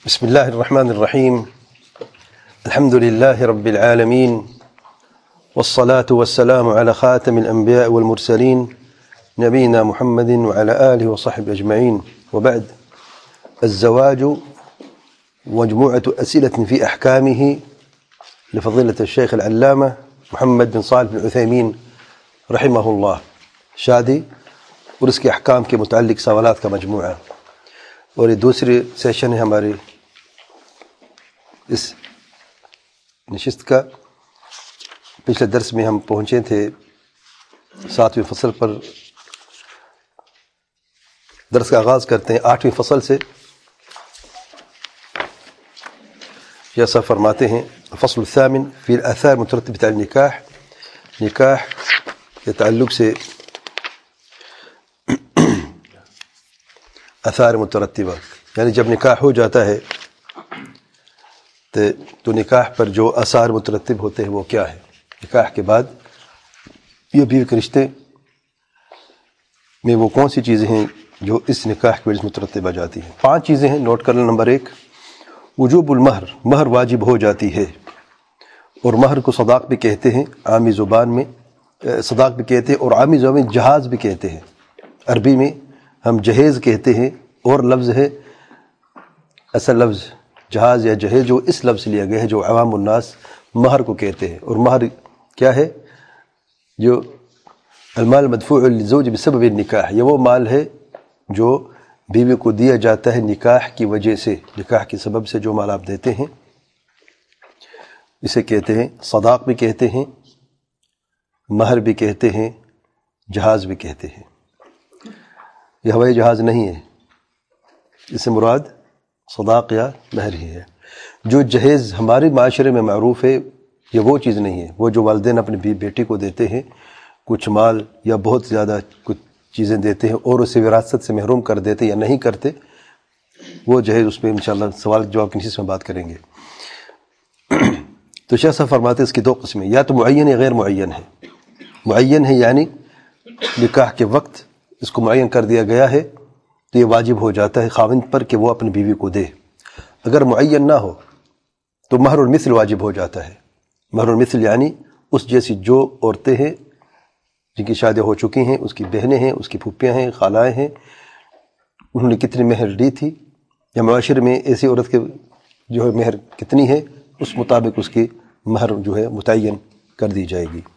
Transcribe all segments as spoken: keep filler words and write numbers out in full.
بسم الله الرحمن الرحيم. الحمد لله رب العالمين، والصلاة والسلام على خاتم الأنبياء والمرسلين نبينا محمد وعلى آله وصحبه أجمعين، وبعد. الزواج مجموعة أسئلة في أحكامه لفضيلة الشيخ العلامة محمد بن صالح بن عثيمين رحمه الله. شادی اور اس کے احکام کے متعلق سوالات کا مجموعہ، اور یہ دوسری سیشن ہے ہماری اس نشست کا. پچھلے درس میں ہم پہنچے تھے ساتویں فصل پر. درس کا آغاز کرتے ہیں آٹھویں فصل سے. جیسا فرماتے ہیں فصل الثامن فی الاثار مترتبۃ علی النکاح. نکاح کے تعلق سے آثار مترتبہ، یعنی جب نکاح ہو جاتا ہے تو نکاح پر جو آثار مترتب ہوتے ہیں وہ کیا ہے. نکاح کے بعد یہ بیوی کے رشتے میں وہ کون سی چیزیں ہیں جو اس نکاح کی وجہ سے مترتب آ جاتی ہیں. پانچ چیزیں ہیں، نوٹ کر لیں. نمبر ایک، وجوب المہر، مہر واجب ہو جاتی ہے. اور مہر کو صداق بھی کہتے ہیں عامی زبان میں، صداق بھی کہتے ہیں، اور عامی زبان میں جہاز بھی کہتے ہیں. عربی میں ہم جہیز کہتے ہیں، اور لفظ ہے اصل لفظ جہاز یا جہیز جو اس لفظ سے لیا گیا ہے جو عوام الناس مہر کو کہتے ہیں. اور مہر کیا ہے؟ جو المال مدفوع للزوج بسبب النکاح، یہ وہ مال ہے جو بیوی کو دیا جاتا ہے نکاح کی وجہ سے، نکاح کے سبب سے جو مال آپ دیتے ہیں اسے کہتے ہیں صداق بھی کہتے ہیں، مہر بھی کہتے ہیں، جہاز بھی کہتے ہیں. یہ ہوائی جہاز نہیں ہے، اس سے مراد صداق یا مہر ہی ہے. جو جہیز ہمارے معاشرے میں معروف ہے یہ وہ چیز نہیں ہے. وہ جو والدین اپنی بیٹی کو دیتے ہیں کچھ مال یا بہت زیادہ کچھ چیزیں دیتے ہیں اور اسے وراثت سے محروم کر دیتے یا نہیں کرتے، وہ جہیز اس پہ انشاءاللہ سوال جواب کی نشست میں بات کریں گے. تو شیخ صاحب فرماتے ہیں اس کی دو قسمیں، یا تو معین یا غیر معین ہے. معین ہے یعنی نکاح کے وقت اس کو معین کر دیا گیا ہے تو یہ واجب ہو جاتا ہے خاوند پر کہ وہ اپنی بیوی کو دے. اگر معین نہ ہو تو مہر المثل واجب ہو جاتا ہے. مہر المثل یعنی اس جیسی جو عورتیں ہیں جن کی شادی ہو چکی ہیں، اس کی بہنیں ہیں، اس کی پھوپھیاں ہیں، خالائیں ہیں، انہوں نے کتنی مہر دی تھی، یا معاشرے میں ایسی عورت کے جو ہے مہر کتنی ہے، اس مطابق اس کی مہر جو ہے متعین کر دی جائے گی.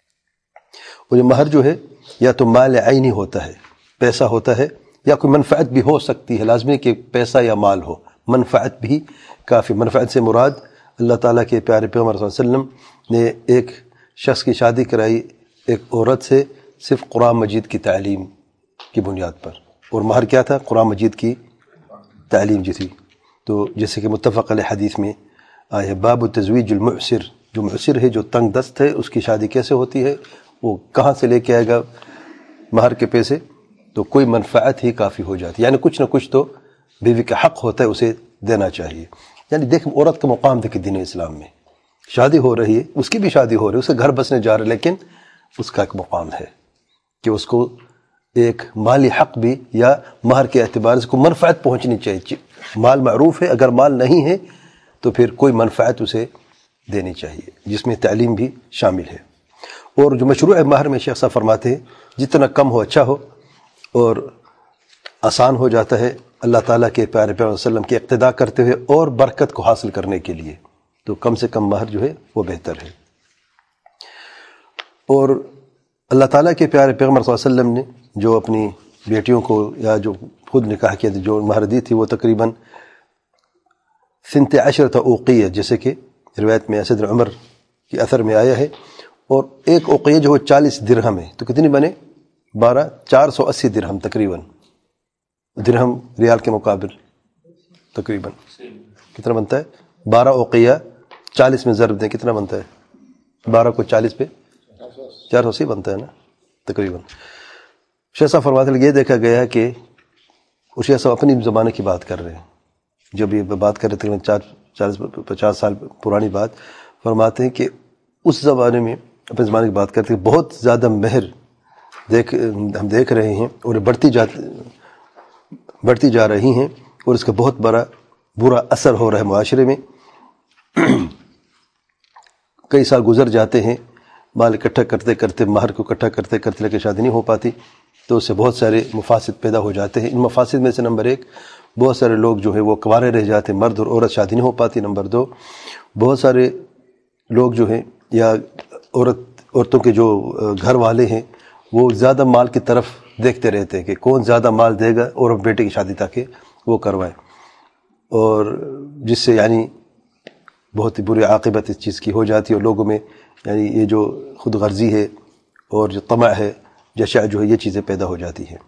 اور یہ مہر جو ہے یا تو مال عینی ہوتا ہے، پیسہ ہوتا ہے، یا کوئی منفعت بھی ہو سکتی ہے. لازمی کہ پیسہ یا مال ہو، منفعت بھی کافی. منفعت سے مراد اللہ تعالیٰ کے پیارے پیغمبر صلی اللہ علیہ وسلم نے ایک شخص کی شادی کرائی ایک عورت سے صرف قرآن مجید کی تعلیم کی بنیاد پر، اور مہر کیا تھا؟ قرآن مجید کی تعلیم جی تھی. تو جیسے کہ متفق علیہ حدیث میں آئے ہے باب تزویج المعسر، جو معسر ہے، جو تنگ دست ہے، اس کی شادی کیسے ہوتی ہے، وہ کہاں سے لے کے آئے گا مہر کے پیسے؟ تو کوئی منفعت ہی کافی ہو جاتی ہے، یعنی کچھ نہ کچھ تو بیوی کا حق ہوتا ہے، اسے دینا چاہیے. یعنی دیکھ عورت کا مقام دیکھیں دین اسلام میں، شادی ہو رہی ہے، اس کی بھی شادی ہو رہی ہے، اسے گھر بسنے جا رہا ہے، لیکن اس کا ایک مقام ہے کہ اس کو ایک مالی حق بھی یا مہر کے اعتبار سے کوئی منفعت پہنچنی چاہیے. مال معروف ہے، اگر مال نہیں ہے تو پھر کوئی منفعت اسے دینی چاہیے، جس میں تعلیم بھی شامل ہے. اور جو مشروع مہر میں شیخ صاحب فرماتے ہیں جتنا کم ہو اچھا ہو اور آسان ہو جاتا ہے اللہ تعالیٰ کے پیارے پیغمبر صلی اللہ علیہ وسلم کی اقتداء کرتے ہوئے اور برکت کو حاصل کرنے کے لیے، تو کم سے کم مہر جو ہے وہ بہتر ہے. اور اللہ تعالیٰ کے پیارے پیغمبر صلی اللہ علیہ وسلم نے جو اپنی بیٹیوں کو یا جو خود نکاح کیا جو مہر دی تھی وہ تقریباً سنت عشرۃ اوقیہ، جیسے کہ روایت میں صدر عمر کی اثر میں آیا ہے. اور ایک اوقیہ جو ہے چالیس درہم ہے، تو کتنی بنے؟ بارہ چار سو اسی درہم تقریباً. درہم ریال کے مقابل تقریباً کتنا بنتا ہے؟ بارہ اوقیہ چالیس میں ضرب دیں کتنا بنتا ہے؟ بارہ کو چالیس پہ چار سو اسی بنتا ہے نا تقریباً. شیخ صاحب فرماتے ہیں یہ دیکھا گیا ہے کہ شیخ صاحب اپنی زمانے کی بات کر رہے ہیں، جب یہ بات کر رہے تقریباً چار چالیس پچاس سال پرانی بات، فرماتے ہیں کہ اس زمانے میں اپنے زمانے کی بات کرتے ہیں بہت زیادہ مہر دیکھ ہم دیکھ رہے ہیں، اور بڑھتی جا بڑھتی جا رہی ہیں، اور اس کا بہت بڑا برا اثر ہو رہا ہے معاشرے میں. کئی سال گزر جاتے ہیں مال اکٹھا کرتے کرتے، مہر کو اکٹھا کرتے کرتے لیکن شادی نہیں ہو پاتی، تو اس سے بہت سارے مفاسد پیدا ہو جاتے ہیں. ان مفاسد میں سے نمبر ایک، بہت سارے لوگ جو ہے وہ کنوارے رہ جاتے ہیں، مرد اور عورت شادی نہیں ہو پاتی. نمبر دو، بہت سارے لوگ جو ہیں یا عورت عورتوں کے جو گھر والے ہیں وہ زیادہ مال کی طرف دیکھتے رہتے ہیں کہ کون زیادہ مال دے گا اور بیٹے کی شادی تاکہ وہ کروائیں، اور جس سے یعنی بہت ہی بری عاقبت اس چیز کی ہو جاتی ہے، اور لوگوں میں یعنی یہ جو خود غرضی ہے اور جو طمع ہے، جشع جو ہے، یہ چیزیں پیدا ہو جاتی ہیں.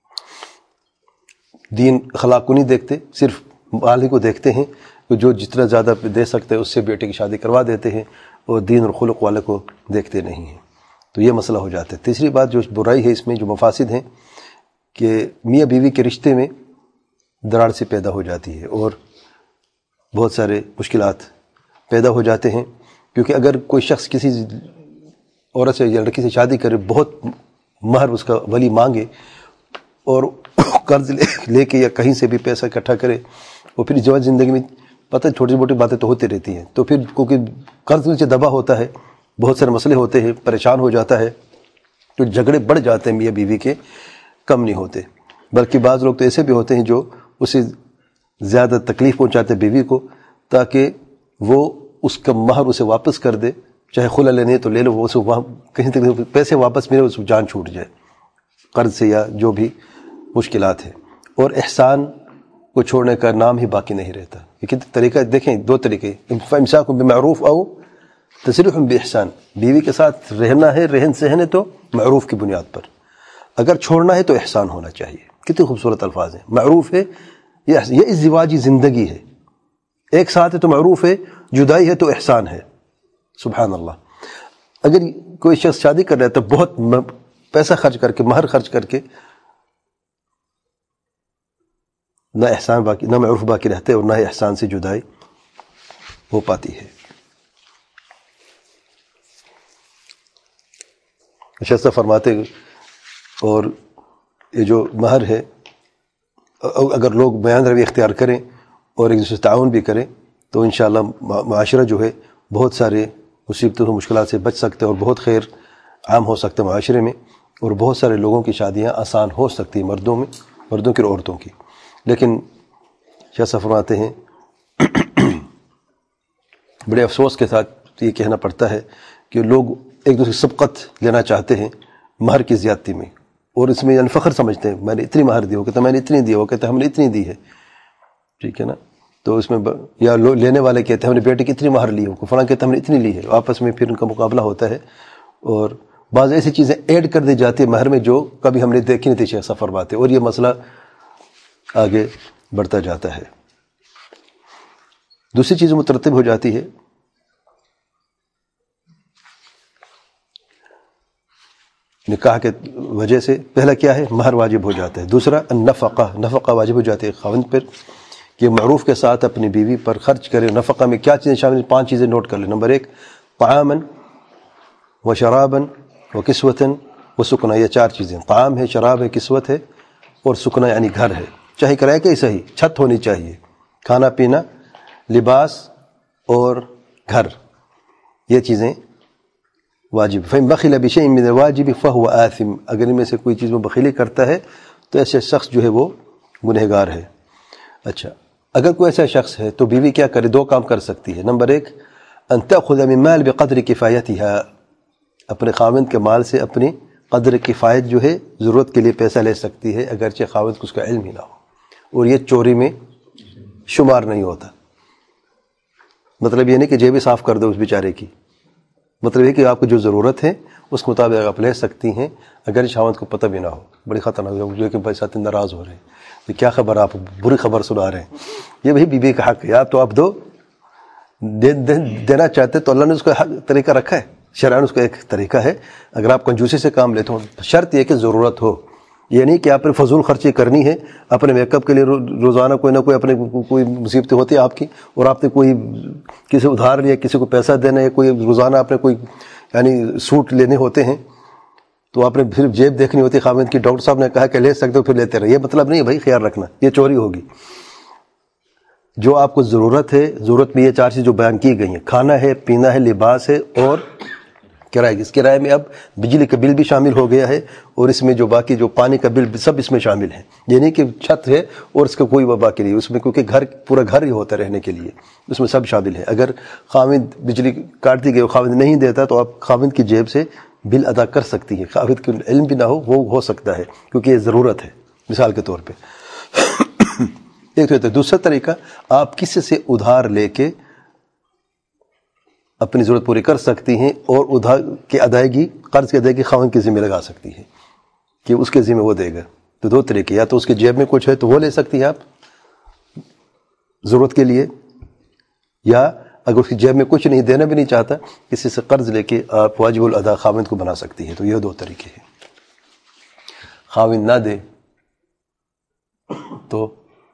دین اخلاق کو نہیں دیکھتے، صرف مال ہی کو دیکھتے ہیں، کہ جو جتنا زیادہ دے سکتے ہیں اس سے بیٹے کی شادی کروا دیتے ہیں، اور دین اور خلق والے کو دیکھتے نہیں ہیں. تو یہ مسئلہ ہو جاتا ہے. تیسری بات جو برائی ہے اس میں، جو مفاسد ہیں، کہ میاں بیوی کے رشتے میں دراڑ سے پیدا ہو جاتی ہے اور بہت سارے مشکلات پیدا ہو جاتے ہیں. کیونکہ اگر کوئی شخص کسی عورت سے یا لڑکی سے شادی کرے، بہت مہر اس کا ولی مانگے اور قرض لے لے کے یا کہیں سے بھی پیسہ اکٹھا کرے، اور پھر جو زندگی میں پتہ چھوٹی موٹی باتیں تو ہوتی رہتی ہیں، تو پھر کیونکہ قرض نیچے دبا ہوتا ہے، بہت سارے مسئلے ہوتے ہیں، پریشان ہو جاتا ہے، تو جھگڑے بڑھ جاتے ہیں میاں بیوی کے، کم نہیں ہوتے. بلکہ بعض لوگ تو ایسے بھی ہوتے ہیں جو اسے زیادہ تکلیف پہنچاتے بیوی کو، تاکہ وہ اس کا مہر اسے واپس کر دے، چاہے خلا لینے ہے تو لے لو، وہ اسے وہاں کہیں تک پیسے واپس ملے، اس کو جان چھوٹ جائے قرض سے یا جو بھی مشکلات ہیں. اور احسان کو چھوڑنے کا نام ہی باقی نہیں رہتا. لیکن طریقہ دیکھیں، دو طریقے، امساک بمعروف او تسریح باحسان. بیوی کے ساتھ رہنا ہے، رہن سہن ہے تو معروف کی بنیاد پر، اگر چھوڑنا ہے تو احسان ہونا چاہیے. کتنے خوبصورت الفاظ ہیں. معروف ہے، یہ ازدواجی زندگی ہے، ایک ساتھ ہے تو معروف ہے، جدائی ہے تو احسان ہے. سبحان اللہ. اگر کوئی شخص شادی کر رہا ہے تو بہت پیسہ خرچ کر کے، مہر خرچ کر کے، نہ احسان باقی، نہ معروف باقی رہتے اور نہ احسان سے جدائی ہو پاتی ہے. شخص فرماتے، اور یہ جو مہر ہے، اگر لوگ بیان روی اختیار کریں اور ایک دوسرے سے تعاون بھی کریں تو انشاءاللہ معاشرہ جو ہے بہت سارے مصیبتوں و مشکلات سے بچ سکتے اور بہت خیر عام ہو سکتا ہے معاشرے میں، اور بہت سارے لوگوں کی شادیاں آسان ہو سکتی ہیں، مردوں میں، مردوں کی اور عورتوں کی. لیکن شاہ صاحب فرماتے ہیں بڑے افسوس کے ساتھ یہ کہنا پڑتا ہے کہ لوگ ایک دوسرے کی سبقت لینا چاہتے ہیں مہر کی زیادتی میں، اور اس میں یعنی فخر سمجھتے ہیں، میں نے اتنی مہر دی، وہ کہتا ہے میں نے اتنی دی، وہ کہتا ہے ہم نے اتنی دی ہے. ٹھیک ہے نا. تو اس میں ب... یا لینے والے کہتے ہیں ہم نے بیٹے کی اتنی مہر لی ہے، فلاں کہتے ہیں ہم نے اتنی لی ہے. آپس میں پھر ان کا مقابلہ ہوتا ہے، اور بعض ایسی چیزیں ایڈ کر دی جاتی ہے مہر میں جو کبھی ہم نے دیکھی نہیں تھی. شیخ صاحب فرماتے، اور یہ مسئلہ آگے بڑھتا جاتا ہے. دوسری چیز مترتب ہو جاتی ہے، نکاح کے وجہ سے. پہلا کیا ہے؟ مہر واجب ہو جاتا ہے. دوسرا النفقہ، نفقہ واجب ہو جاتی ہے خاوند پر، کہ معروف کے ساتھ اپنی بیوی پر خرچ کرے. نفقہ میں کیا چیزیں شامل ہیں؟ پانچ چیزیں نوٹ کر لیں. نمبر ایک، طعاما و شرابا و کسوتا و سکنا. یہ چار چیزیں، طعام ہے، شراب ہے، کسوت ہے، اور سکنا یعنی گھر ہے. چاہے کرائے کا ہی صحیح، چھت ہونی چاہیے، کھانا پینا، لباس اور گھر، یہ چیزیں واجب. فَإِن بَخِلَ بِشَيْءٍ مِّنَ الْوَاجِبِ فَهُوَ آثِم. اگر ان میں سے کوئی چیز میں بخیلی کرتا ہے تو ایسے شخص جو ہے وہ گنہگار ہے. اچھا، اگر کوئی ایسا شخص ہے تو بیوی کیا کرے؟ دو کام کر سکتی ہے. نمبر ایک، ان تأخذ من مال بقدر کفایتها. اپنے خاوند کے مال سے اپنی قدر کفایت جو ہے ضرورت کے لیے پیسہ لے سکتی ہے، اگرچہ خاوند کو اس کا علم ہی نہ ہو، اور یہ چوری میں شمار نہیں ہوتا. مطلب یہ نہیں کہ جیبیں صاف کر دو اس بیچارے کی، مطلب یہ کہ آپ کو جو ضرورت ہے اس مطابق آپ لے سکتی ہیں، اگر خاوند کو پتہ بھی نہ ہو. بڑی خطرناک ہے کہ بھائی ساتھ ناراض ہو رہے ہیں، یہ کیا خبر، آپ بری خبر سنا رہے ہیں. یہ وہی بیوی کا حق ہے، یا تو آپ دو، دے دینا چاہتے تو اللہ نے اس کا طریقہ رکھا ہے، شرعاً اس کا ایک طریقہ ہے. اگر آپ کنجوسی سے کام لیتے ہو، شرط یہ کہ ضرورت ہو، یہ نہیں کہ آپ نے فضول خرچی کرنی ہے. اپنے میک اپ کے لیے روزانہ کوئی نہ کوئی اپنے کوئی مصیبتیں ہوتی ہیں آپ کی، اور آپ نے کوئی کسی ادھار لیا، کسی کو پیسہ دینا، یا کوئی روزانہ آپ نے کوئی یعنی سوٹ لینے ہوتے ہیں تو آپ نے پھر جیب دیکھنی ہوتی ہے خاوند کی. ڈاکٹر صاحب نے کہا کہ لے سکتے ہو، پھر لیتے رہے. یہ مطلب نہیں ہے بھائی، خیال رکھنا، یہ چوری ہوگی. جو آپ کو ضرورت ہے، ضرورت میں یہ چار چیز جو بیان کی گئی ہیں، کھانا ہے، پینا ہے، لباس ہے اور کرائے. اس کرائے میں اب بجلی کا بل بھی شامل ہو گیا ہے، اور اس میں جو باقی جو پانی کا بل سب اس میں شامل ہے. یہ نہیں کہ چھت ہے اور اس کا کوئی باقی نہیں، اس میں کیونکہ گھر پورا گھر ہی ہوتا ہے رہنے کے لیے، اس میں سب شامل ہے. اگر خاوند بجلی کاٹ دی گئی، خاوند نہیں دیتا تو آپ خاوند کی جیب سے بل ادا کر سکتی ہیں. خاوند کو علم بھی نہ ہو وہ ہو سکتا ہے کیونکہ یہ ضرورت ہے مثال کے طور پہ. ایک تو دوسرا طریقہ، آپ کسی سے ادھار لے کے اپنی ضرورت پوری کر سکتی ہیں، اور ادھار کی ادائیگی، قرض کی ادائیگی خاوند کے ذمہ لگا سکتی ہیں کہ اس کے ذمہ وہ دے گا. تو دو طریقے، یا تو اس کے جیب میں کچھ ہے تو وہ لے سکتی ہیں آپ ضرورت کے لیے، یا اگر اس کی جیب میں کچھ نہیں، دینا بھی نہیں چاہتا، کسی سے قرض لے کے آپ واجب الادا خاوند کو بنا سکتی ہیں. تو یہ دو طریقے ہیں. خاوند نہ دے تو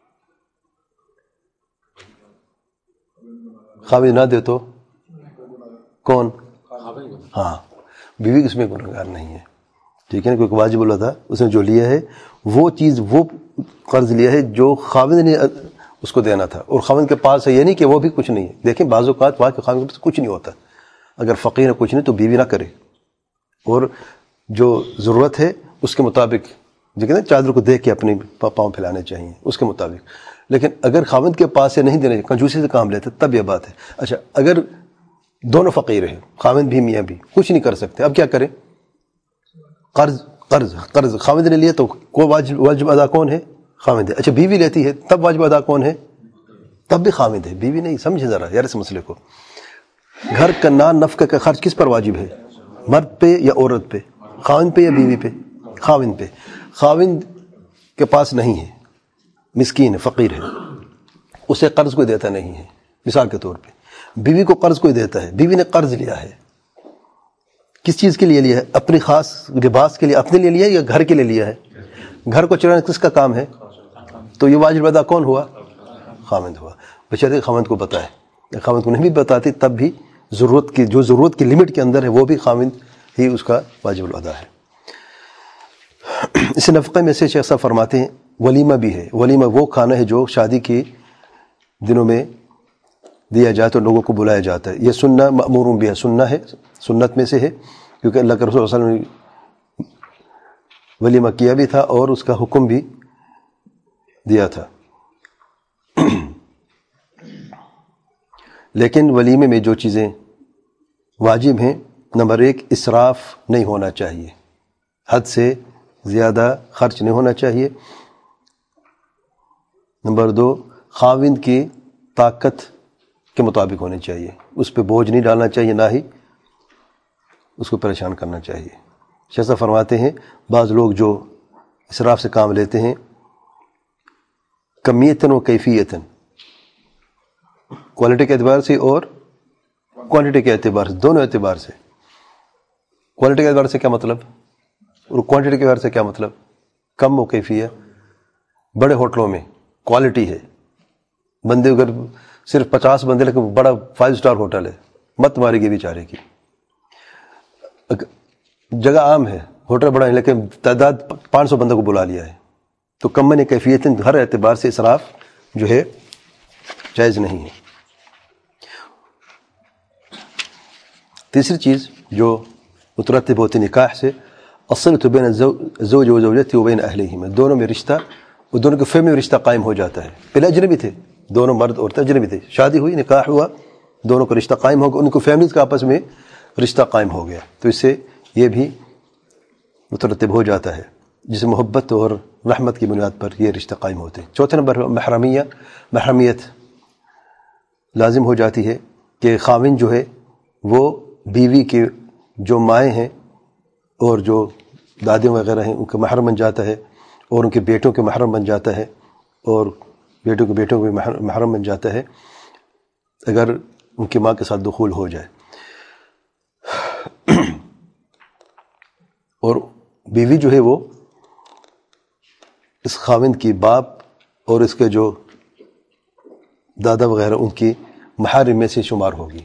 خاوند نہ دے تو کون؟ ہاں، بیوی اس میں گنہگار نہیں ہے، ٹھیک ہے نا، کیونکہ واجب الادا اس نے جو لیا ہے وہ چیز، وہ قرض لیا ہے جو خاوند نے اس کو دینا تھا، اور خاوند کے پاس ہے، یہ نہیں کہ وہ بھی کچھ نہیں ہے. دیکھیں بعض اوقات وہاں کے خاوند کے پاس کچھ نہیں ہوتا، اگر فقیر ہے کچھ نہیں تو بیوی نہ کرے، اور جو ضرورت ہے اس کے مطابق، دیکھیں نا چادر کو دیکھ کے اپنے پاؤں پھیلانے چاہیے اس کے مطابق. لیکن اگر خاوند کے پاس سے نہیں دینے، کنجوسی سے کام لیتے تب یہ بات ہے. اچھا، اگر دونوں فقیر ہیں، خاوند بھی میاں بھی، کچھ نہیں کر سکتے، اب کیا کریں؟ قرض قرض قرض خاوند نے لیا تو کوئی واجب واجب ادا کون ہے؟ خاوند ہے. اچھا، بیوی لیتی ہے تب واجب ادا کون ہے؟ تب بھی خاوند ہے، بیوی نہیں. سمجھے ذرا یار اس مسئلے کو. گھر کا نان نفقہ کا خرچ کس پر واجب ہے؟ مرد پہ یا عورت پہ؟ خاوند پہ یا بیوی پہ؟ خاوند پہ. خاوند کے پاس نہیں ہے، مسکین ہے، فقیر ہے، اسے قرض کوئی دیتا نہیں ہے مثال کے طور پہ. بیوی کو قرض کوئی دیتا ہے، بیوی نے قرض لیا ہے، کس چیز کے لیے لیا ہے؟ اپنی خاص لباس کے لیے اپنے لیے لیا ہے یا گھر کے لیے لیا ہے؟ گھر کو چلانا کس کا کام ہے؟ تو یہ واجب ادا کون ہوا؟ خاوند ہوا. بچے خاوند کو بتائے، خاوند کو نہیں بھی بتاتی تب بھی ضرورت کی، جو ضرورت کی لمٹ کے اندر ہے وہ بھی خاوند ہی اس کا واجب الادا ہے. اس نفقے میں سے شیخ صاحب فرماتے ہیں ولیمہ بھی ہے. ولیمہ وہ کھانا ہے جو شادی کے دنوں میں دیا جائے تو لوگوں کو بلایا جاتا ہے. یہ سنہ مأمور بھی ہے، سنہ ہے، سنت میں سے ہے، کیونکہ اللہ کے رسول صلی اللہ علیہ وسلم نے ولیمہ کیا بھی تھا اور اس کا حکم بھی دیا تھا. لیکن ولیمے میں جو چیزیں واجب ہیں، نمبر ایک، اسراف نہیں ہونا چاہیے، حد سے زیادہ خرچ نہیں ہونا چاہیے. نمبر دو، خاوند کی طاقت کے مطابق ہونی چاہیے، اس پہ بوجھ نہیں ڈالنا چاہیے، نہ ہی اس کو پریشان کرنا چاہیے. شیخ صاحب فرماتے ہیں بعض لوگ جو اسراف سے کام لیتے ہیں، کمیتاً و کیفیتاً، کوالٹی کے اعتبار سے اور کوانٹٹی کے اعتبار سے، دونوں اعتبار سے. کوالٹی کے اعتبار سے کیا مطلب اور کوانٹٹی کے اعتبار سے کیا مطلب؟ کم و کیفیت. بڑے ہوٹلوں میں کوالٹی ہے، بندے اگر صرف پچاس بندے لیکن بڑا فائیو سٹار ہوٹل ہے، مت مارے گی بیچارے کی. جگہ عام ہے، ہوٹل بڑا ہے لیکن تعداد پانچ سو بندوں کو بلا لیا ہے، تو کم نے کیفیت ہر اعتبار سے اسراف جو ہے جائز نہیں ہے. تیسری چیز جو مترتب ہوتی نکاح سے، الصلۃ بین الزوج و زوجته و بین اہلہما، دونوں میں رشتہ، وہ دونوں کے فیملی میں رشتہ قائم ہو جاتا ہے. پہلے اجنبی تھے، دونوں مرد عورت اجنبی تھے، شادی ہوئی، نکاح ہوا، دونوں کا رشتہ قائم ہو گیا، ان کو فیملیز کا آپس میں رشتہ قائم ہو گیا، تو اس سے یہ بھی مترتب ہو جاتا ہے، جسے محبت اور رحمت کی بنیاد پر یہ رشتہ قائم ہوتے ہیں. چوتھے نمبر محرمیہ، محرمیت لازم ہو جاتی ہے کہ خاوند جو ہے وہ بیوی کے جو مائیں ہیں اور جو دادیوں وغیرہ ہیں ان کے محرم بن جاتا ہے، اور ان کے بیٹوں کے محرم بن جاتا ہے، اور بیٹوں کے بیٹوں کے محرم بن جاتا ہے اگر ان کی ماں کے ساتھ دخول ہو جائے. اور بیوی جو ہے وہ اس خاوند کی باپ اور اس کے جو دادا وغیرہ ان کی محارم میں سے شمار ہوگی.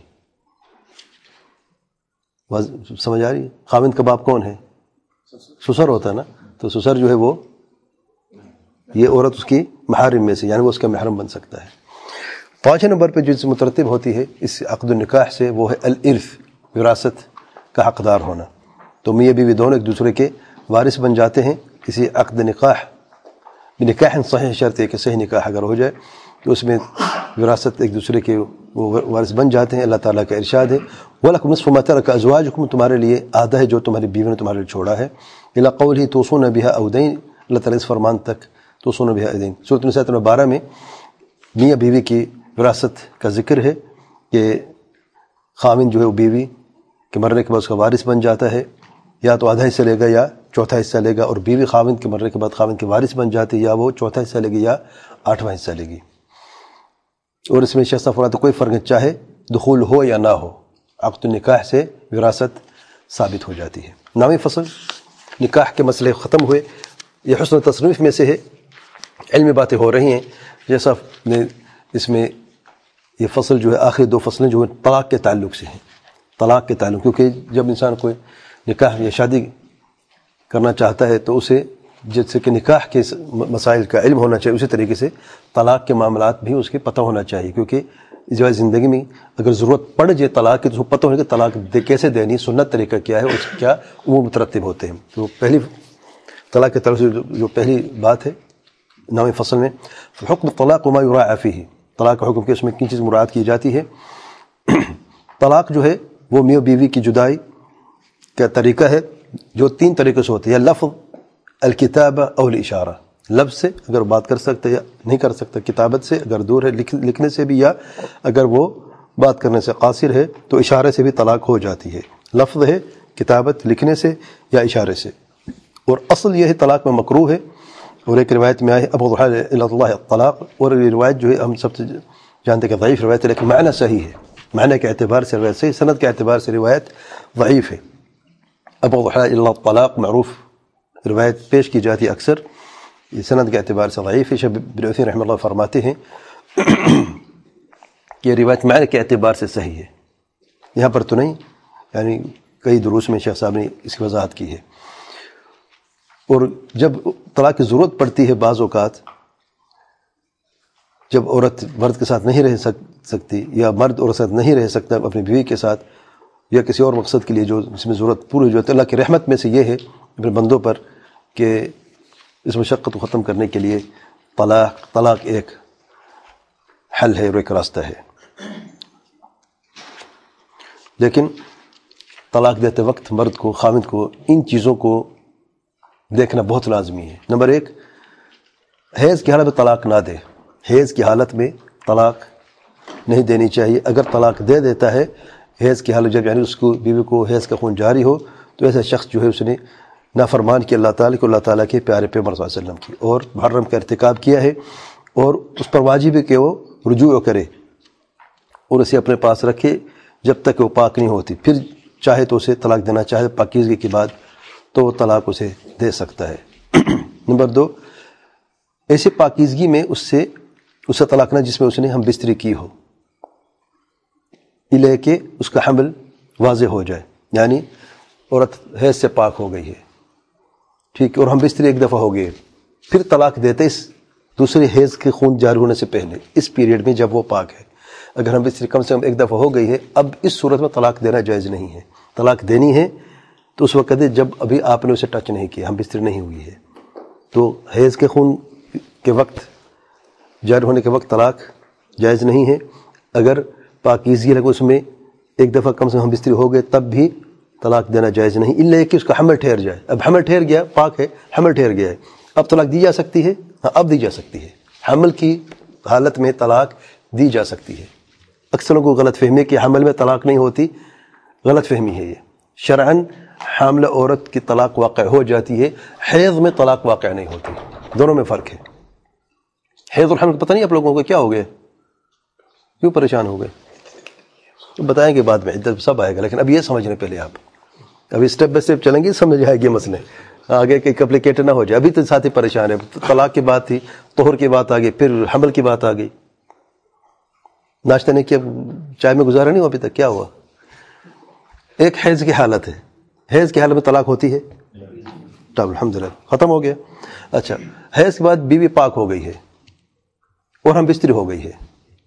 سمجھ آ رہی ہے؟ خاوند کا باپ کون ہے؟ سسر ہوتا ہے نا، تو سسر جو ہے وہ یہ عورت اس کی محارم میں سے، یعنی وہ اس کا محرم بن سکتا ہے. پانچویں نمبر پہ جو چیز مترتب ہوتی ہے اس عقد النکاح سے وہ ہے الارث، وراثت کا حقدار ہونا. تو میاں بیوی دونوں ایک دوسرے کے وارث بن جاتے ہیں. اسی عقد نکاح نکاح صحیح شرط ہے کہ صحیح نکاح اگر ہو جائے تو اس میں وراثت ایک دوسرے کے وہ وارث بن جاتے ہیں. اللہ تعالیٰ کا ارشاد ہے وَلَكُمْ نِصْفُ مَا تَرَكَ أَزْوَاجُكُمْ، تمہارے لیے آدھا ہے جو تمہاری بیوی نے تمہارے لیے چھوڑا ہے. إِلَىٰ قَوْلِهِ تُوصُونَ بِهَا أَوْ دَيْنٍ، اللہ تعالیٰ اس فرمان تک توصون بها أَوْ دَيْنٍ. سورۃ النساء نمبر بارہ میں میاں بیوی کی وراثت کا ذکر ہے کہ خاوند جو ہے وہ بیوی کے مرنے کے بعد اس کا وارث بن جاتا ہے، یا تو آدھا حصہ لے گا یا چوتھا حصہ لے گا، اور بیوی خاوند کے مرنے کے بعد خاوند کے وارث بن جاتی ہے، یا وہ چوتھا حصہ لے گی یا آٹھواں حصہ لے گی. اور اس میں شخص فرماتا کوئی فرق نہیں، چاہے دخول ہو یا نہ ہو، عقد النکاح سے وراثت ثابت ہو جاتی ہے. نامی فصل نکاح کے مسئلے ختم ہوئے. یہ حسن تصنیف میں سے ہے، علمی باتیں ہو رہی ہیں. جیسا نے اس میں یہ فصل جو ہے آخری دو فصلیں جو ہیں طلاق کے تعلق سے ہیں. طلاق کے تعلق، کیونکہ جب انسان کوئی نکاح یا شادی کرنا چاہتا ہے تو اسے جیسے کہ نکاح کے مسائل کا علم ہونا چاہیے، اسی طریقے سے طلاق کے معاملات بھی اس کے پتہ ہونا چاہیے. کیونکہ جو ہے زندگی میں اگر ضرورت پڑ جائے طلاق کی تو اس کو پتہ ہونا کہ طلاق دے کیسے دینی، سنت طریقہ کیا ہے، اس کیا وہ مترتب ہوتے ہیں. تو پہلی طلاق کے تعلق سے جو پہلی بات ہے نامی فصل میں حکم طلاق وما یراعی فیہ، طلاق کا حکم کہ اس میں کن چیز مراد کی جاتی ہے. طلاق جو ہے وہ میاں بیوی کی جدائی کا طریقہ ہے جو تین طریقے سے ہوتی ہے، لفظ، الکتابہ اور الاشارہ. لفظ سے اگر بات کر سکتے یا نہیں کر سکتا، کتابت سے اگر دور ہے لکھنے سے بھی، یا اگر وہ بات کرنے سے قاصر ہے تو اشارے سے بھی طلاق ہو جاتی ہے. لفظ ہے، کتابت لکھنے سے یا اشارے سے. اور اصل یہ ہے طلاق میں مکروہ ہے. اور ایک روایت میں آئے ابغض الحلال الی اللہ الطلاق، اور یہ روایت جو ہے ہم سب سے جانتے کہ ضعیف روایت ہے، لیکن معنی صحیح ہے. معنی کے اعتبار سے روایت صحیح، سند کے اعتبار سے روایت ضعیف ہے. ابغض الحلال الی اللہ الطلاق معروف روایت پیش کی جاتی ہے اکثر، یہ سند کے اعتبار سے ضعیف ہے. شیخ بن عثیمین رحمہ اللہ فرماتے ہیں کہ یہ روایت معنی کے اعتبار سے صحیح ہے، یہاں پر تو نہیں، یعنی کئی دروس میں شیخ صاحب نے اس کی وضاحت کی ہے. اور جب طلاق کی ضرورت پڑتی ہے بعض اوقات، جب عورت مرد کے ساتھ نہیں رہ سکتی یا مرد عورت کے ساتھ نہیں رہ سکتا اپنی بیوی کے ساتھ، یا کسی اور مقصد کے لیے جو اس میں ضرورت پوری جو ہے، اللہ کی رحمت میں سے یہ ہے اپنے بندوں پر کہ اس مشقت کو ختم کرنے کے لیے طلاق طلاق ایک حل ہے اور ایک راستہ ہے. لیکن طلاق دیتے وقت مرد کو، خاوند کو ان چیزوں کو دیکھنا بہت لازمی ہے. نمبر ایک، حیض کی حالت میں طلاق نہ دے. حیض کی حالت میں طلاق نہیں دینی چاہیے. اگر طلاق دے دیتا ہے حیض کی حالت، جب یعنی اس کو بیوی کو حیض کا خون جاری ہو، تو ایسا شخص جو ہے اس نے نافرمان کی اللہ تعالیٰ کو، اللہ تعالیٰ کے پیارے پیغمبر صلی اللہ علیہ وسلم کی، اور محرم کا ارتکاب کیا ہے. اور اس پر واجب ہے کہ وہ رجوع کرے اور اسے اپنے پاس رکھے جب تک وہ پاک نہیں ہوتی. پھر چاہے تو اسے طلاق دینا چاہے پاکیزگی کے بعد تو وہ طلاق اسے دے سکتا ہے. نمبر دو، ایسے پاکیزگی میں اس سے اس سے طلاق نہ جس میں اس نے ہم بستری کی ہو، یہ لے کہ اس کا حمل واضح ہو جائے، یعنی عورت حیض سے پاک ہو گئی ہے، ٹھیک، اور ہم بستری ایک دفعہ ہو گئے، پھر طلاق دیتے اس دوسرے حیض کے خون جاری ہونے سے پہلے، اس پیریڈ میں جب وہ پاک ہے. اگر ہم بستری کم سے کم ایک دفعہ ہو گئی ہے، اب اس صورت میں طلاق دینا جائز نہیں ہے. طلاق دینی ہے تو اس وقت جب ابھی آپ نے اسے ٹچ نہیں کیا، ہم بستری نہیں ہوئی ہے. تو حیض کے خون کے وقت، جاری ہونے کے وقت طلاق جائز نہیں ہے. اگر پاکیزگی لگے اس میں ایک دفعہ کم سے کم ہم بستری ہو گئے تب بھی طلاق دینا جائز نہیں، الا کہ اس کا حمل ٹھہر جائے. اب حمل ٹھہر گیا، پاک ہے، حمل ٹھہر گیا ہے، اب طلاق دی جا سکتی ہے. ہاں اب دی جا سکتی ہے، حمل کی حالت میں طلاق دی جا سکتی ہے. اکثر لوگوں کو غلط فہمی کہ حمل میں طلاق نہیں ہوتی، غلط فہمی ہے. یہ شرعاً حاملہ عورت کی طلاق واقع ہو جاتی ہے، حیض میں طلاق واقع نہیں ہوتی. دونوں میں فرق ہے. حیض اور حمل پتہ نہیں آپ لوگوں کو کیا ہو گئے، کیوں پریشان ہو گئے، تو بتائیں گے بعد میں، عدت سب آئے گا. لیکن اب یہ سمجھنے پہلے آپ ابھی اسٹیپ بائی اسٹیپ چلیں گے، سمجھ آئے گی مسئلے، آگے کئی کمپلیکیٹڈ نہ ہو جائے. ابھی تو ساتھی پریشان ہے، طلاق کی بات تھی، طہر کی بات آ گئی، پھر حمل کی بات آ گئی. ناشتہ نہیں کیا، چائے میں گزارا نہیں ہوا ابھی تک، کیا ہوا؟ ایک حیض کی حالت ہے، حیض کی حالت میں طلاق ہوتی ہے، تب الحمدللہ ختم ہو گیا. اچھا، حیض کے بعد بیوی پاک ہو گئی ہے اور ہم بستری ہو گئی ہے،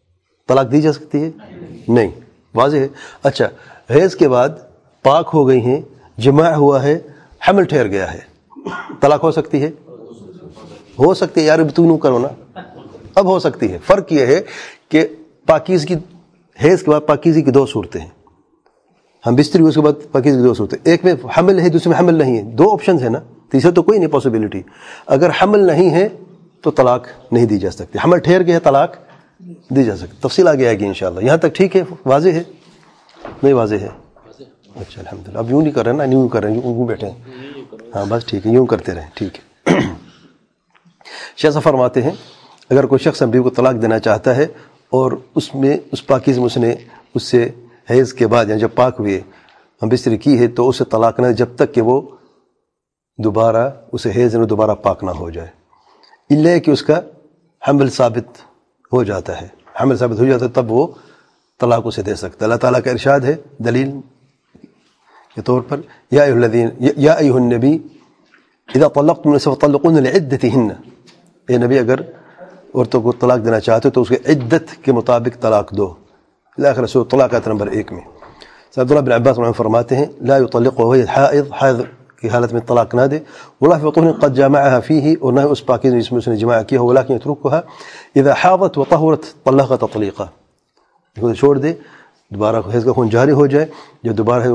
طلاق دی جا سکتی ہے؟ نہیں، واضح ہے. اچھا، حیض کے بعد پاک ہو گئی ہیں، جماع ہوا ہے، حمل ٹھہر گیا ہے، طلاق ہو سکتی ہے؟ ہو سکتی ہے یار، اب تو نو کرو نا. اب ہو سکتی ہے. فرق یہ ہے کہ پاکیزگی، حیض کے بعد پاکیزگی کی دو صورتیں ہیں. ہم بستری اس کے بعد پاکیزگی کی دو صورتیں، ایک میں حمل ہے، دوسرے میں حمل نہیں ہے. دو آپشنز ہیں نا، تیسرا تو کوئی نہیں پاسبلٹی. اگر حمل نہیں ہے تو طلاق نہیں دی جا سکتی. حمل ٹھہر گیا ہے، طلاق دی جا سکتی. تفصیل آگے آئے گی انشاءاللہ. یہاں تک ٹھیک ہے؟ واضح ہے؟ نہیں واضح ہے؟ اچھا الحمدللہ. اب یوں نہیں کر رہے نا، یوں کر رہے ہیں، یوں بیٹھے ہیں. ہاں بس ٹھیک ہے، یوں کرتے رہیں. ٹھیک ہے. شیخ صاحب فرماتے ہیں اگر کوئی شخص بیوی کو طلاق دینا چاہتا ہے اور اس میں اس پاکیزہ میں اس نے اس سے حیض کے بعد یعنی جب پاک ہوئے ہم بستری کی ہے تو اسے طلاق نہ جب تک کہ وہ دوبارہ اسے حیض میں دوبارہ پاک نہ ہو جائے، الا کہ اس کا حمل ثابت ہو جاتا ہے. حمل ثابت ہو جاتا ہے تب وہ طلاق اسے دے سکتا ہے. اللہ تعالیٰ کا ارشاد ہے دلیل کے طور پر، یا ایھا الذین یا ایھا النبی اذا طلقتم النساء فطلقوهن لعدتهن، اے نبی اگر عورتوں کو طلاق دینا چاہتے ہو تو اس کے عدت کے مطابق طلاق دو. الاخر سورۃ طلاق آیت نمبر ایک میں عبداللہ بن عباس عنہ فرماتے ہیں لا يطلقها وهي حائض، حائض کی حالت میں طلاق نہ دے. ولا في طهر قد جامعها فيه، اور نہ اس پاکیزہ جس میں اس نے جماع کیا ہو، ولكن يتركها اذا حاضت وطهرت طلقها تطلیقا، کو چھوڑ دے دوبارہ حیض کا خون جاری ہو جائے. جب دوبارہ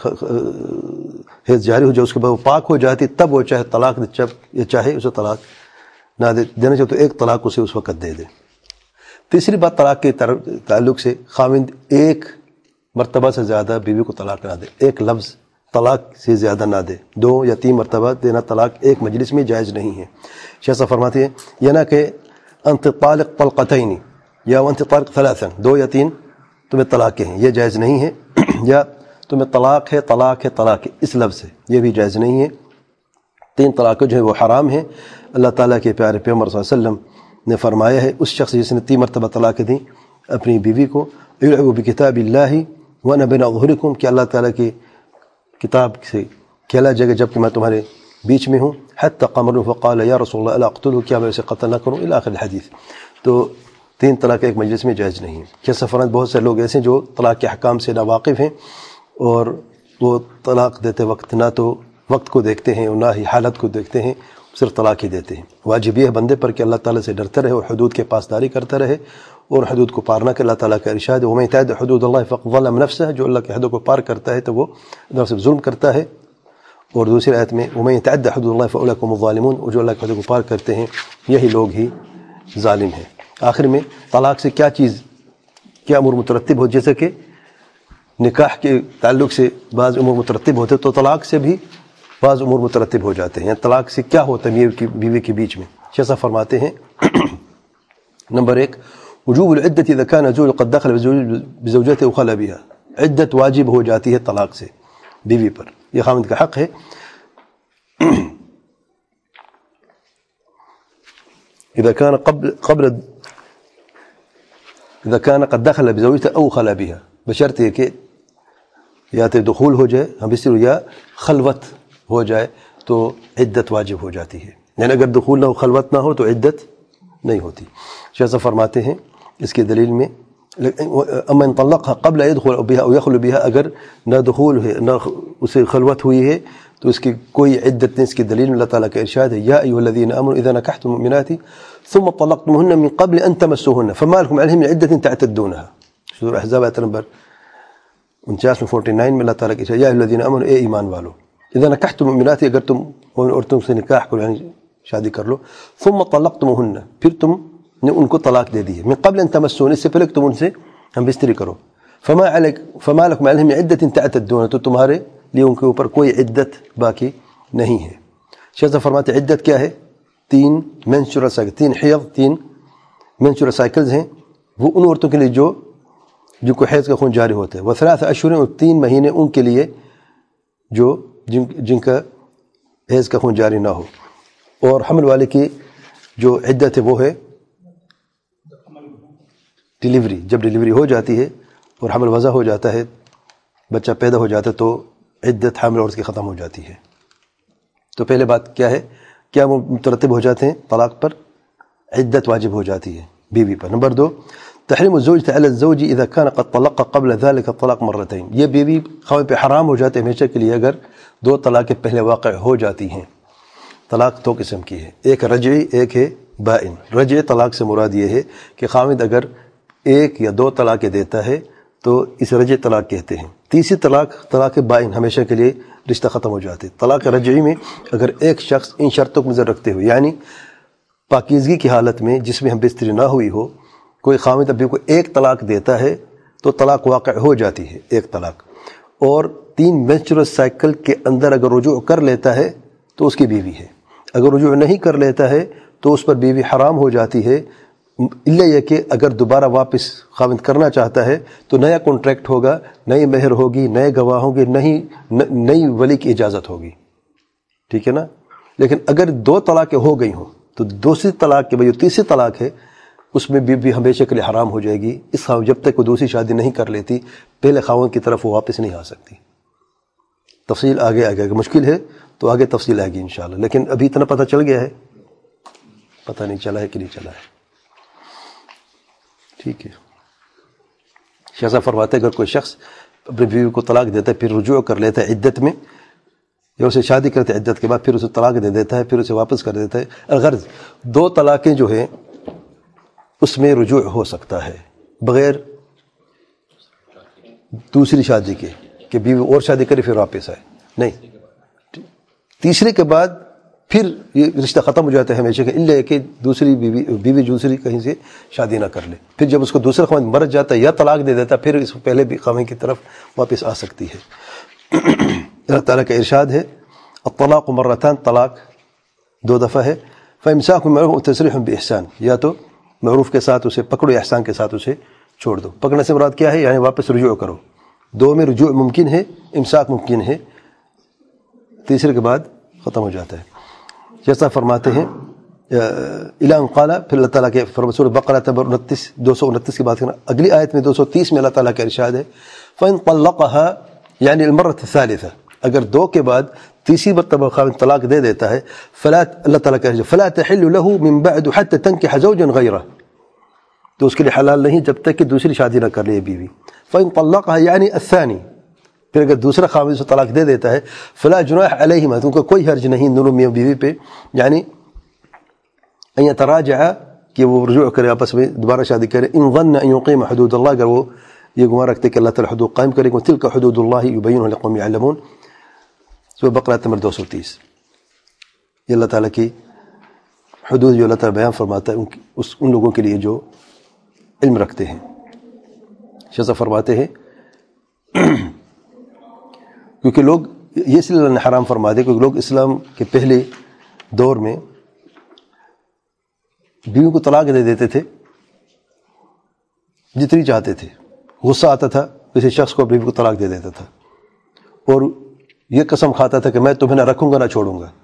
حیض جاری ہو جائے اس کے بعد وہ پاک ہو جاتی تب وہ چاہے طلاق دے، جب یہ چاہے اسے طلاق نہ دے دینا چاہے تو ایک طلاق اسے اس وقت دے دے. تیسری بات طلاق کے تعلق سے، خاوند ایک مرتبہ سے زیادہ بیوی کو طلاق نہ دے. ایک لفظ طلاق سے زیادہ نہ دے. دو یا تین مرتبہ دینا طلاق ایک مجلس میں جائز نہیں ہے. شیخ صاحب فرماتے ہیں یہ نہ کہ انت طالق طلقتین یا انت طالق ثلاثا، دو یا تین تمہیں طلاق ہیں، یہ جائز نہیں ہے. یا تمہیں طلاق ہے طلاق ہے طلاق ہے اس لفظ سے، یہ بھی جائز نہیں ہے. تین طلاق جو ہے وہ حرام ہیں. اللہ تعالیٰ کے پیارے پیغمبر صلی اللہ علیہ وسلم نے فرمایا ہے اس شخص جس نے تین مرتبہ طلاق دیں اپنی بیوی کو، یلعب بکتاب اللہ وانا بین اظہرکم، کہ اللہ تعالیٰ کی کتاب سے کھیلا جائے گا جب کہ میں تمہارے بیچ میں ہوں. حتی قمر فقال یا رسول اللہ الا اقتلہ، کیا میں اسے قتل نہ کروں، الی آخر الحدیث. تو تین طلاق ایک مجلس میں جائز نہیں ہے. کیا سفرات بہت سے لوگ ایسے ہیں جو طلاق کے احکام سے ناواقف ہیں اور وہ طلاق دیتے وقت نہ تو وقت کو دیکھتے ہیں اور نہ ہی حالت کو دیکھتے ہیں، صرف طلاق ہی دیتے ہیں. واجب یہ ہے بندے پر کہ اللہ تعالیٰ سے ڈرتا رہے اور حدود کے پاسداری کرتا رہے اور حدود کو پار نہ کرے. اللہ تعالیٰ کا ارشاد ہے وَمَن يَتَعَدَّ حُدُودَ اللَّهِ فَقَدْ ظَلَمَ نَفْسَهُ، جو اللہ کے حدود کو پار کرتا ہے تو وہ نفس ظلم کرتا ہے. اور دوسری آیت میں وَمَن يَتَعَدَّ حُدُودَ اللَّهِ فَأُولَئِكَ هُمُ الظَّالِمُونَ، اور جو اللہ کے حدود کو پار کرتے ہیں یہی لوگ ہی ظالم ہیں. آخر میں طلاق سے کیا چیز کیا امور مترتب ہو، جیسے کہ نکاح کے تعلق سے بعض امور مترتب ہوتے تو طلاق سے بھی بعض امور مترتب ہو جاتے ہیں. یعنی طلاق سے کیا ہوتا ہے میاں کی بیوی کے بیچ میں. شیخ صاحب فرماتے ہیں نمبر ایک وجوب العدت اذا كان الزوج قد دخل بزوجته وخلى بها، عدت واجب ہو جاتی ہے طلاق سے بیوی پر، یہ خاوند کا حق ہے. اذا كان قبل قبل اذا كان قد دخل بزوجته او خلى بها، بشرط یہ کہ یا تو دخول ہو جائے ہم بستر یا خلوت ہو جائے تو عدت واجب ہو جاتی ہے. یعنی اگر دخول نہ ہو خلوت نہ ہو تو عدت نہیں ہوتی. شیخ صاحب فرماتے ہیں اس کی دلیل میں اما ان طلقها قبل يدخل بها او يخلو بها، اگر نہ دخول ہے نہ اسے خلوت ہوئی ہے تو اس کی کوئی عدت نہیں. اس کی دلیل میں اللہ تعالیٰ کا ارشاد ہے یا ایھا الذین آمنوا اذا نکحتم المؤمنات ثم طلقتموهن من قبل ان تمسوهن فما لكم عليهن من عدة تعتدونها. سورہ احزاب آیت نمبر انچاس میں فورٹی نائن میں اللہ تعالیٰ کا ارشاد یا ایھا الذین آمنوا، اے ایمان والو، اذا نکحتم المؤمنات، اگر تم عورتوں سے نکاح کرو یعنی شادی کر لو، ثم طلقتموهن، پھر تم نے ان کو طلاق دے دی ہے، من قبل ان تمسون، اس سے پہلے کہ تم ان سے ہم بستری کرو، فما علیک فما لکم علیہم من عدۃ تعتدون، تو تمہارے لیے ان کے اوپر کوئی عدت باقی نہیں ہے. شیخ صاحب فرماتے عدت کیا ہے؟ تین مینسٹرل سائیکل، تین حیض، تین مینسٹرل سائیکلز ہیں وہ ان عورتوں کے لیے جو جن کو حیض کا خون جاری ہوتا ہے، وثلاث اشہر، اور تین مہینے ان کے لیے جو جن جن کا حیض کا خون جاری نہ ہو. اور حمل والے کی جو عدت ہے وہ ہے ڈیلیوری، جب ڈیلیوری ہو جاتی ہے اور حمل وضع ہو جاتا ہے، بچہ پیدا ہو جاتا ہے تو عدت حامل عورت کی ختم ہو جاتی ہے. تو پہلے بات کیا ہے، کیا وہ مترتب ہو جاتے ہیں طلاق پر؟ عدت واجب ہو جاتی ہے بیوی پر. نمبر دو تحریم الزوج علی الزوج اذا كان قد طلق قبل ذلك الطلاق مرتين، یہ بیوی خاوند پہ حرام ہو جاتے ہمیشہ کے لیے اگر دو طلاقیں پہلے واقع ہو جاتی ہیں۔ طلاق دو قسم کی ہے، ایک رجعی، ایک ہے بائن۔ رجعی طلاق سے مراد یہ ہے کہ خاوند اگر ایک یا دو طلاقیں دیتا ہے تو اس رجعی طلاق کہتے ہیں۔ تیسری طلاق طلاق بائن، ہمیشہ کے لیے رشتہ ختم ہو جاتے۔ طلاق رجعی میں اگر ایک شخص ان شرطوں کو نظر رکھتے ہوئے، یعنی پاکیزگی کی حالت میں جس میں ہم بستری نہ ہوئی ہو، کوئی خاوند ابھی کو ایک طلاق دیتا ہے تو طلاق واقع ہو جاتی ہے، ایک طلاق، اور تین مینسٹرل سائیکل کے اندر اگر رجوع کر لیتا ہے تو اس کی بیوی ہے۔ اگر رجوع نہیں کر لیتا ہے تو اس پر بیوی حرام ہو جاتی ہے، الا یہ کہ اگر دوبارہ واپس خاوند کرنا چاہتا ہے تو نیا کانٹریکٹ ہوگا، نئی مہر ہوگی، نئے گواہ ہوں گے، نئی نئی ولی کی اجازت ہوگی، ٹھیک ہے نا۔ لیکن اگر دو طلاقیں ہو گئی ہوں تو دوسری طلاق کے بعد جو تیسری طلاق ہے اس میں بیوی بھی ہمیشہ کے لیے حرام ہو جائے گی۔ اس خاوند جب تک وہ دوسری شادی نہیں کر لیتی پہلے خاوند کی طرف وہ واپس نہیں آ سکتی۔ تفصیل آگے آگے اگر مشکل ہے تو آگے تفصیل آئے گی انشاءاللہ، لیکن ابھی اتنا پتہ چل گیا ہے، پتہ نہیں چلا ہے کہ نہیں چلا ہے، ٹھیک ہے۔ شیخ صاحب فرماتے ہیں اگر کوئی شخص اپنی بیوی کو طلاق دیتا ہے پھر رجوع کر لیتا ہے عدت میں، یا اسے شادی کرتے عدت کے بعد پھر اسے طلاق دے دیتا ہے، پھر اسے واپس کر دیتا ہے، غرض دو طلاقیں جو ہیں اس میں رجوع ہو سکتا ہے بغیر دوسری شادی کے کہ بیوی اور شادی کرے پھر واپس آئے، نہیں، تیسرے کے بعد پھر یہ رشتہ ختم ہو جاتا ہے ہمیشہ کے، الا کہ دوسری بیوی بیوی دوسری کہیں سے شادی نہ کر لے، پھر جب اس کو دوسرا خاوند مر جاتا ہے یا طلاق دے دیتا ہے پھر اس پہلے بھی خاوند کی طرف واپس آ سکتی ہے۔ اللہ تعالیٰ کا ارشاد ہے الطلاق مرتان، طلاق دو دفعہ ہے، فامساک بمعروف وتسریح باحسان، یا تو معروف کے ساتھ اسے پکڑو، احسان کے ساتھ اسے چھوڑ دو۔ پکڑنے سے مراد کیا ہے؟ یعنی واپس رجوع کرو، دو میں رجوع ممکن ہے، امساک ممکن ہے، تیسرے کے بعد ختم ہو جاتا ہے۔ جیسا فرماتے ہیں الا ان قال، پھر اللہ تعالیٰ کے فرمان سورہ بقرہ نمبر انتیس دو سو انتیس کی بات کرنا، اگلی آیت میں دو سو تیس میں اللہ تعالیٰ کا ارشاد ہے فإن طلقها یعنی المرۃ الثالثہ، اگر دو کے بعد تیسری مرتبہ خاوند طلاق دے دیتا ہے، فلا اللہ تعالیٰ کا ارشاد فلا تحل له من بعد حتى تنكح زوجا غيره، تو اس کے لیے حلال نہیں جب تک کہ دوسری شادی نہ کر لے بیوی۔ فإن طلقها یعنی الثانی، پھر اگر دوسرا خاوند سے طلاق دے دیتا ہے فلا جناح علیہما، تو ان کا کوئی حرج نہیں دونوں میاں بیوی پہ، یعنی ان یتراجعا کہ وہ رجوع کرے، آپس میں دوبارہ شادی کرے، ان ظن ان یقیم حدود اللہ، اگر وہ یہ گمان رکھتے کہ اللہ تعالیٰ حدود قائم کرے گا، تلک حدود اللہ یبینها لقوم یعلمون، سورہ بقرہ نمبر دو سو تیس۔ یہ اللہ تعالیٰ کی حدود جو اللہ تعالیٰ بیان فرماتا ہے ان, اس ان لوگوں کے لیے جو علم رکھتے ہیں۔ شیخ فرماتے ہیں کیونکہ لوگ یہ اس لیے اللہ نے حرام فرما دے کیونکہ لوگ اسلام کے پہلے دور میں بیوی کو طلاق دے دیتے تھے جتنی چاہتے تھے، غصہ آتا تھا کسی شخص کو بیوی کو طلاق دے دیتا تھا اور یہ قسم کھاتا تھا کہ میں تمہیں نہ رکھوں گا نہ چھوڑوں گا۔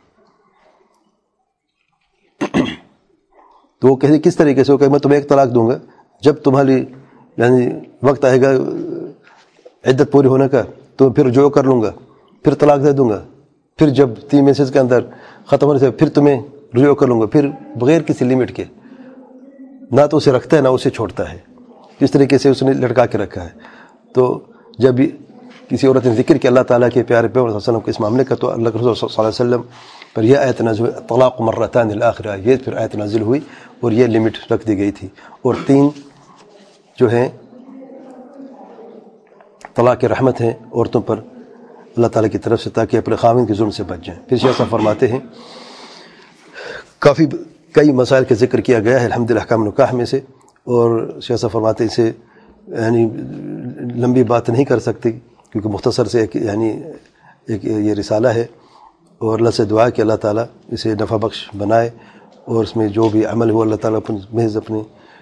تو وہ کہتے کس طریقے سے، وہ کہ میں تمہیں ایک طلاق دوں گا جب تمہاری یعنی وقت آئے گا عدت پوری ہونے کا تو پھر رجوع کر لوں گا، پھر طلاق دے دوں گا، پھر جب تین میسج کے اندر ختم ہونے سے پھر تمہیں رجوع کر لوں گا، پھر بغیر کسی لمٹ کے، نہ تو اسے رکھتا ہے نہ اسے چھوڑتا ہے، جس طریقے سے اس نے لٹکا کے رکھا ہے۔ تو جب بھی کسی عورت نے ذکر کیا اللہ تعالیٰ کے پیارے پیغمبر صلی اللہ علیہ وسلم کے اس معاملے کا تو اللہ کے رسول صلی اللہ علیہ وسلم پر یہ آیت نازل ہوئی طلاق مرتان الآخرہ، یہ پھر آیت نازل ہوئی اور یہ لمٹ رکھ دی گئی تھی، اور تین جو ہیں طلاق رحمت ہیں عورتوں پر اللہ تعالیٰ کی طرف سے تاکہ اپنے خاوند کے ظلم سے بچ جائیں۔ پھر شیخ صاحب فرماتے ہیں کافی کئی مسائل کا ذکر کیا گیا ہے الحمدللہ احکام نکاح میں سے، اور شیخ صاحب فرماتے ہیں اسے یعنی لمبی بات نہیں کر سکتی کیونکہ مختصر سے ایک یعنی ایک یہ رسالہ ہے، اور اللہ سے دعا کہ اللہ تعالیٰ اسے نفع بخش بنائے اور اس میں جو بھی عمل ہو اللہ تعالیٰ اپنے محض اپنے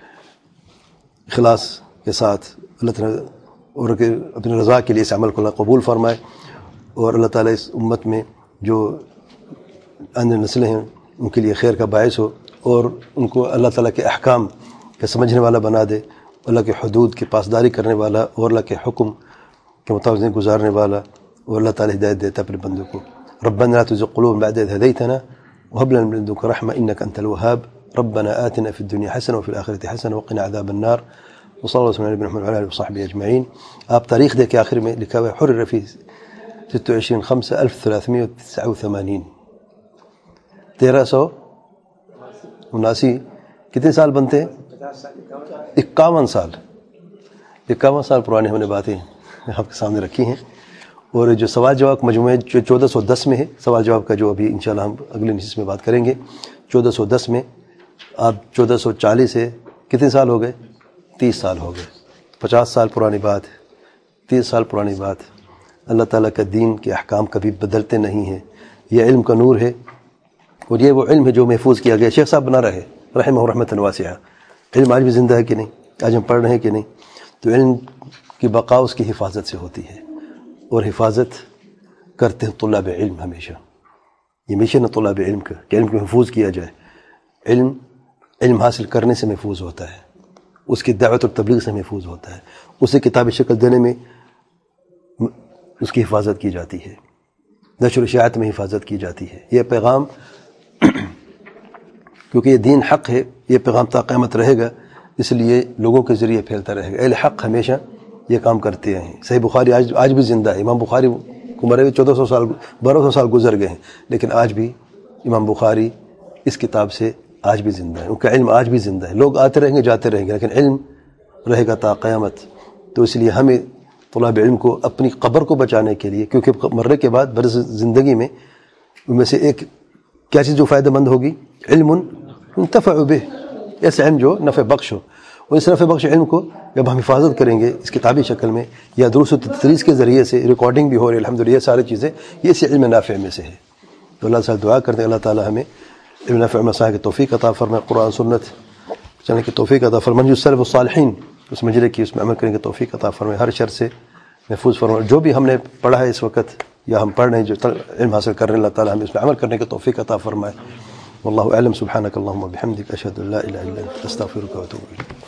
اخلاص کے ساتھ اللہ تعالیٰ اور اپنی رضا کے لیے اس عمل کو اللہ قبول فرمائے، اور اللہ تعالیٰ اس امت میں جو آنے نسلیں ہیں ان کے لیے خیر کا باعث ہو، اور ان کو اللہ تعالیٰ کے احکام کا سمجھنے والا بنا دے، اللہ کے حدود کی پاسداری کرنے والا اور اللہ کے حکم کے مطابق گزارنے والا، اور اللہ تعالیٰ ہدایت دیتا اپنے بندوں کو۔ ربنا لا تزغ قلوبنا بعد إذ هديتنا وهب لنا من لدنك رحمة إنك أنت الوهاب ربنا آتنا في الدنيا حسنة وفي الآخرة حسنة وقنا عذاب النار وصلی اللہ علیہ وسلم وعلی آلہ وصحبہ اجمعین. آپ تاریخ دیکھ کے آخر میں لکھا ہوا ہے حرر فی ستة وعشرين خمسة ألف وثلاثمائة وتسعة وثمانين تیرہ سو اناسی. کتنے سال بنتے ہیں؟ اکاون سال. اکاون سال پرانی ہم نے باتیں آپ کے سامنے رکھی ہیں. اور جو سوال جواب مجموعہ جو چودہ سو دس میں ہے، سوال جواب کا جو ابھی انشاءاللہ ہم اگلے نشست میں بات کریں گے، چودہ سو دس میں آپ چودہ سو چالیس سے کتنے سال ہو گئے؟ تیس سال ہو گئے. پچاس سال پرانی بات، تیس سال پرانی بات. اللہ تعالیٰ کا دین کے احکام کبھی بدلتے نہیں ہیں. یہ علم کا نور ہے، اور یہ وہ علم ہے جو محفوظ کیا گیا. شیخ صاحب بنا رہے رحمہ رحمۃ واسعہ. علم آج بھی زندہ ہے کہ نہیں؟ آج ہم پڑھ رہے ہیں کہ نہیں؟ تو علم کی بقا اس کی حفاظت سے ہوتی ہے، اور حفاظت کرتے ہیں طلاب علم. ہمیشہ یہ مشن ہے طلاب علم کا کہ علم کو محفوظ کیا جائے. علم علم حاصل کرنے سے محفوظ ہوتا ہے، اس کی دعوت اور تبلیغ سے محفوظ ہوتا ہے، اسے کتابی شکل دینے میں اس کی حفاظت کی جاتی ہے، نشر و اشاعت میں حفاظت کی جاتی ہے. یہ پیغام کیونکہ یہ دین حق ہے، یہ پیغام تا قیامت رہے گا، اس لیے لوگوں کے ذریعے پھیلتا رہے گا. اہل حق ہمیشہ یہ کام کرتے ہیں. صحیح بخاری آج آج بھی زندہ ہے. امام بخاری کو مرے ہوئے چودہ سو سال بارہ سو سال گزر گئے ہیں، لیکن آج بھی امام بخاری اس کتاب سے آج بھی زندہ ہے. ان کا علم آج بھی زندہ ہے. لوگ آتے رہیں گے جاتے رہیں گے، لیکن علم رہے گا تا قیامت. تو اس لیے ہمیں طلاب علم کو اپنی قبر کو بچانے کے لیے، کیونکہ مرنے کے بعد برس زندگی میں ان میں سے ایک کیا چیز جو فائدہ مند ہوگی؟ علم انتفع بہ، ایسا علم جو نفع بخش ہو. اور اس نفع بخش علم کو جب ہم حفاظت کریں گے اس کتابی شکل میں یا دروس و تدریس کے ذریعے سے، ریکارڈنگ بھی ہو رہی ہے الحمدللہ، یہ ساری چیزیں یہ سے علم نافع میں سے ہے. تو اللہ سے دعا کرتے ہیں اللہ تعالی ہمیں علم نافع مسائل کی توفیق عطا فرمائے، قرآن سنت چلنے کی توفیق عطا فرمائے، جو سلف الصالحین اس مجرے کی اس میں عمل کرنے کی توفیق عطا فرمائے، ہر شر سے محفوظ فرمائے. جو بھی ہم نے پڑھا ہے اس وقت یا ہم پڑھ رہے ہیں، جو علم حاصل کر رہے ہیں، اللہ تعالی ہمیں اس میں عمل کرنے کی توفیق عطا فرمائے. واللہ اعلم. سبحانک اللہم وبحمدک، اشہد ان لا الہ الا انت، استغفرک واتوب الیک.